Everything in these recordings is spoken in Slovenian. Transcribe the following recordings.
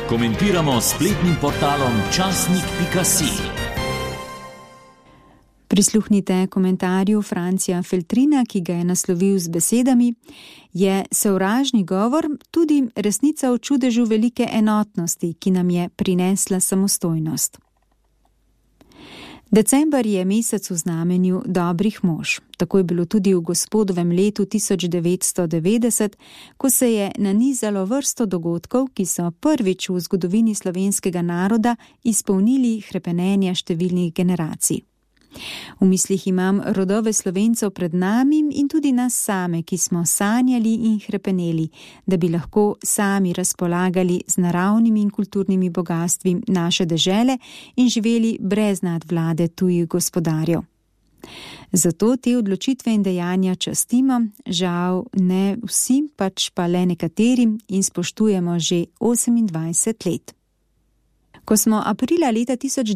Komentiramo s spletnim portalom časnik.si. Prisluhnite komentarju Francija Feltrina, ki ga je naslovil z besedami: je sovražni govor tudi resnica o čudežu velike enotnosti, ki nam je prinesla samostojnost. December je mesec v znamenju dobrih mož. Tako je bilo tudi v gospodovem letu 1990, ko se je nanizalo vrsto dogodkov, ki so prvič v zgodovini slovenskega naroda izpolnili hrepenenja številnih generacij. V mislih imam rodove Slovencev pred nami in tudi nas same, ki smo sanjali in hrepeneli, da bi lahko sami razpolagali z naravnimi in kulturnimi bogastvi naše dežele in živeli brez nadvlade tujih gospodarjev. Zato te odločitve in dejanja častimo, žal ne vsi, pač pa le nekateri, in spoštujemo že 28 let. Ko smo aprila leta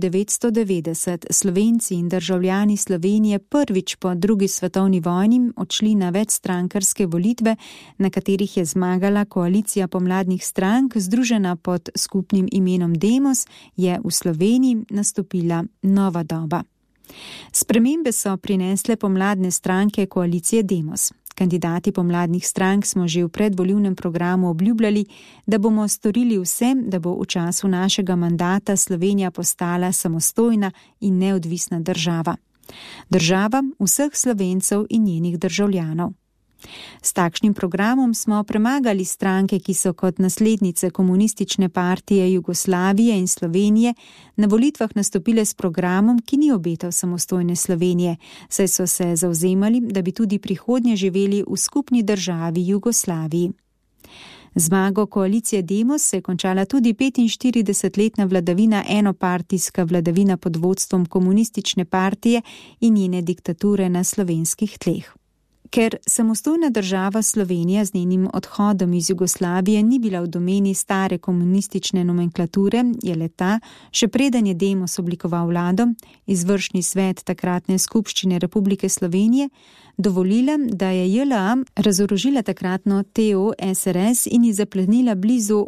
1990 Slovenci in državljani Slovenije prvič po drugi svetovni vojni odšli na večstrankarske volitve, na katerih je zmagala koalicija pomladnih strank, združena pod skupnim imenom Demos, je v Sloveniji nastopila nova doba. Spremembe so prinesle pomladne stranke koalicije Demos. Kandidati pomladnih strank smo že v predvolilnem programu obljubljali, da bomo storili vse, da bo v času našega mandata Slovenija postala samostojna in neodvisna država. Država vseh Slovencev in njenih državljanov. S takšnim programom smo premagali stranke, ki so kot naslednice komunistične partije Jugoslavije in Slovenije na volitvah nastopile s programom, ki ni obetal samostojne Slovenije, saj so se zavzemali, da bi tudi prihodnje živeli v skupni državi Jugoslaviji. Zmago koalicije Demos se je končala tudi 45-letna vladavina, enopartijska vladavina pod vodstvom komunistične partije in njene diktature na slovenskih tleh. Ker samostojna država Slovenija z njenim odhodom iz Jugoslavije ni bila v domeni stare komunistične nomenklature, je le-ta, še preden je Demos oblikoval vlado, izvršni svet takratne skupščine Republike Slovenije, dovolila, da je JLA razorožila takratno TO SRS in ji zaplenila blizu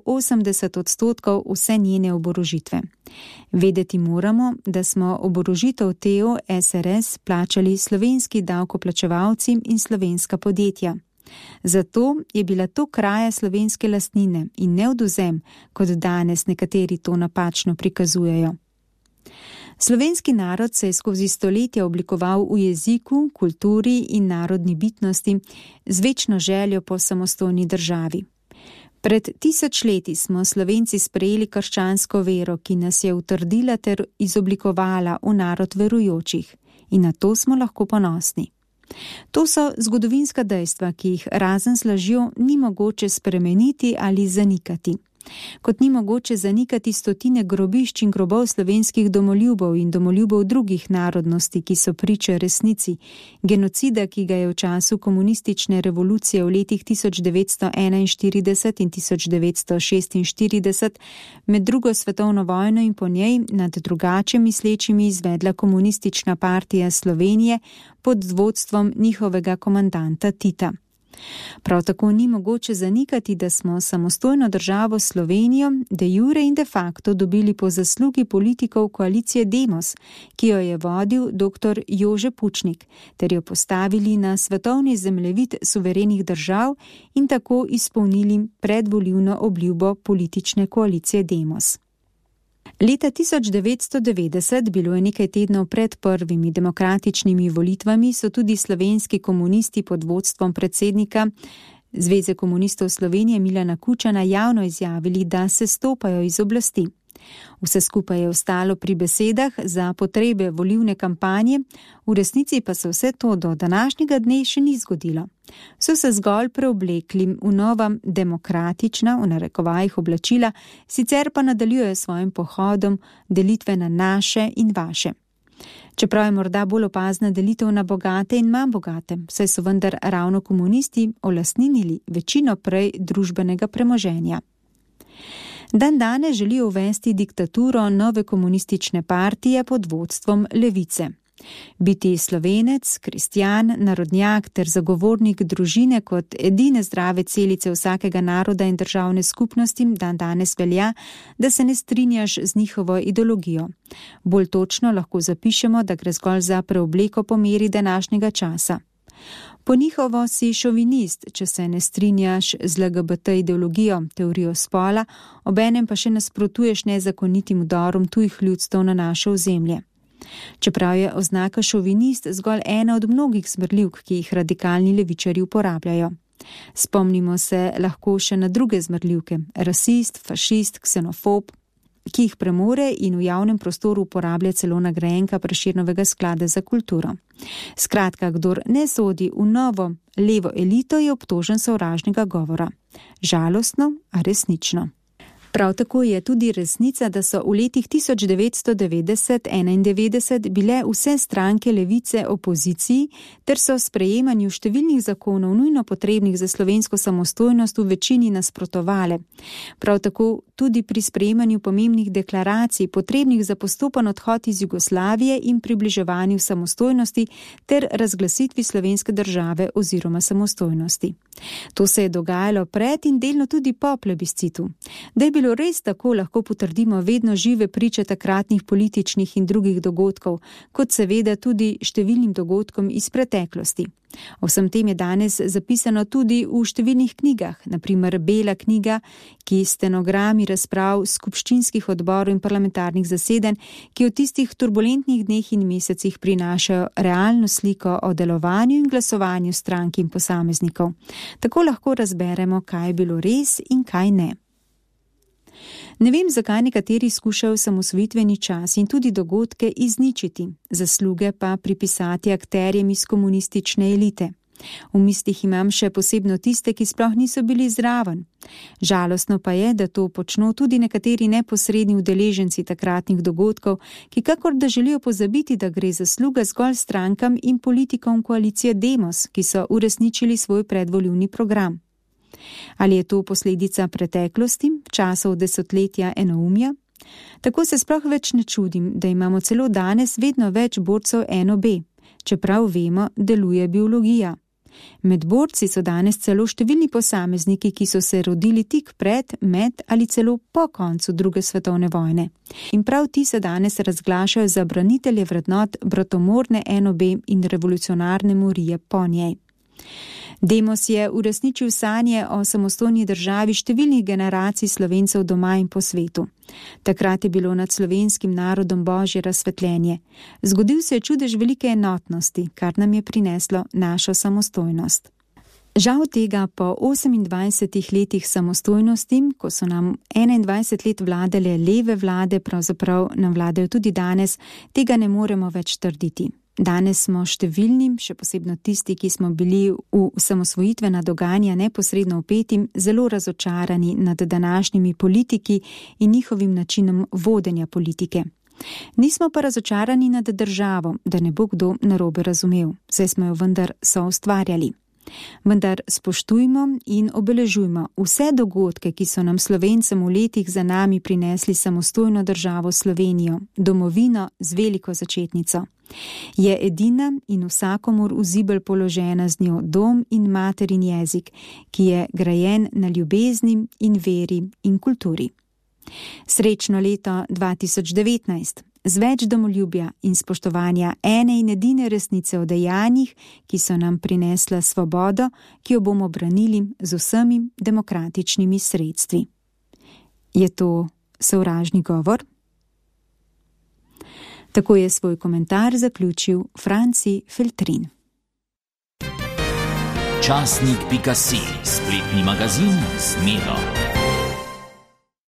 80% vse njene oborožitve. Vedeti moramo, da smo oborožitev TO SRS plačali slovenski davkoplačevalci in slovenska podjetja. Zato je bila to kraja slovenske lastnine in ne odvzem, kot danes nekateri to napačno prikazujejo. Slovenski narod se je skozi stoletja oblikoval v jeziku, kulturi in narodni bitnosti z večno željo po samostojni državi. Pred 1000 leti smo Slovenci sprejeli krščansko vero, ki nas je utrdila ter izoblikovala v narod verujočih, in na to smo lahko ponosni. To so zgodovinska dejstva, ki jih razen z lažjo ni mogoče spremeniti ali zanikati. Kot ni mogoče zanikati stotine grobišč in grobov slovenskih domoljubov in domoljubov drugih narodnosti, ki so priče resnici, genocida, ki ga je v času komunistične revolucije v letih 1941 in 1946 med drugo svetovno vojno in po njej nad drugače mislečimi izvedla komunistična partija Slovenije pod vodstvom njihovega komandanta Tita. Prav tako ni mogoče zanikati, da smo samostojno državo Slovenijo de jure in de facto dobili po zaslugi politikov koalicije Demos, ki jo je vodil dr. Jože Pučnik, ter jo postavili na svetovni zemljevid suverenih držav in tako izpolnili predvolilno obljubo politične koalicije Demos. Leta 1990, bilo je nekaj tednov pred prvimi demokratičnimi volitvami, so tudi slovenski komunisti pod vodstvom predsednika Zveze komunistov Slovenije Milana Kučana javno izjavili, da se stopajo iz oblasti. Vse skupaj je ostalo pri besedah za potrebe volilne kampanje, v resnici pa se vse to do današnjega dne še ni zgodilo. So se zgolj preoblekli v nova demokratična, v narekovajih, oblačila, sicer pa nadaljujejo svojim pohodom delitve na naše in vaše. Čeprav je morda bolj opazna delitev na bogate in manj bogate, saj so vendar ravno komunisti olastninili večino prej družbenega premoženja. Dan danes želijo uvesti diktaturo nove komunistične partije pod vodstvom Levice. Biti Slovenec, kristjan, narodnjak ter zagovornik družine kot edine zdrave celice vsakega naroda in državne skupnosti danes velja, da se ne strinjaš z njihovo ideologijo. Bolj točno lahko zapišemo, da gre zgolj za preobleko po meri današnjega časa. Po njihovo si šovinist, če se ne strinjaš z LGBT ideologijo, teorijo spola, obenem pa še nasprotuješ nezakonitim vdorom tujih ljudstev na naše ozemlje. Čeprav je oznaka šovinist zgolj ena od mnogih zmrljivk, ki jih radikalni levičarji uporabljajo. Spomnimo se lahko še na druge zmrljivke, rasist, fašist, ksenofob, ki jih premore in v javnem prostoru uporablja celo nagrajenka Prešernovega sklada za kulturo. Skratka, kdor ne sodi v novo levo elito, je obtožen sovražnega govora. Žalostno, a resnično. Prav tako je tudi resnica, da so v letih 1990-91 bile vse stranke levice opoziciji ter so sprejemanju številnih zakonov nujno potrebnih za slovensko samostojnost v večini nasprotovale. Prav tako tudi pri sprejemanju pomembnih deklaracij potrebnih za postopen odhod iz Jugoslavije in približevanju samostojnosti ter razglasitvi slovenske države oziroma samostojnosti. To se je dogajalo pred in delno tudi po plebiscitu. Da je bilo res tako, lahko potrdimo vedno žive priče takratnih političnih in drugih dogodkov, kot seveda tudi številnim dogodkom iz preteklosti. O vsem tem je danes zapisano tudi v številnih knjigah, na primer Bela knjiga, ki stenogrami razprav skupščinskih odborov in parlamentarnih zasedanj, ki v tistih turbulentnih dneh in mesecih prinašajo realno sliko o delovanju in glasovanju strank in posameznikov. Tako lahko razberemo, kaj je bilo res in kaj ne. Ne vem, zakaj nekateri skušajo osamosvojitveni čas in tudi dogodke izničiti, zasluge pa pripisati akterjem iz komunistične elite. V mislih imam še posebno tiste, ki sploh niso bili zraven. Žalostno pa je, da to počno tudi nekateri neposredni udeleženci takratnih dogodkov, ki kakor da želijo pozabiti, da gre zasluga zgolj strankam in politikom koalicije Demos, ki so uresničili svoj predvolilni program. Ali je to posledica preteklosti, časov desetletja enoumja? Tako se sploh več ne čudim, da imamo celo danes vedno več borcev NOB, čeprav vemo, deluje biologija. Med borci so danes celo številni posamezniki, ki so se rodili tik pred, med ali celo po koncu druge svetovne vojne. In prav ti se danes razglašajo za branitelje vrednot bratomorne NOB in revolucionarne morije po njej. Demos je uresničil sanje o samostojni državi številnih generacij Slovencev doma in po svetu. Takrat je bilo nad slovenskim narodom božje razsvetljenje. Zgodil se je čudež velike enotnosti, kar nam je prineslo našo samostojnost. Žal tega po 28 letih samostojnosti, ko so nam 21 let vladale leve vlade, pravzaprav nam vladajo tudi danes, tega ne moremo več trditi. Danes smo številnim, še posebno tisti, ki smo bili v samosvojitvena dogajanja neposredno vpetim, zelo razočarani nad današnjimi politiki in njihovim načinom vodenja politike. Nismo pa razočarani nad državo, da ne bo kdo narobe razumel, saj smo jo vendar soustvarjali. Vendar spoštujmo in obeležujmo vse dogodke, ki so nam Slovencem v letih za nami prinesli samostojno državo Slovenijo, domovino z veliko začetnico. Je edina in vsakomur v zibelj položena z njo dom in materin jezik, ki je grajen na ljubezni in veri in kulturi. Srečno leto 2019, z več domoljubja in spoštovanja ene in edine resnice o dejanjih, ki so nam prinesla svobodo, ki jo bomo branili z vsemi demokratičnimi sredstvi. Je to sovražni govor? Tako je svoj komentar zaključil Franci Feltrin. Časnik.si, spletni magazin z Miro.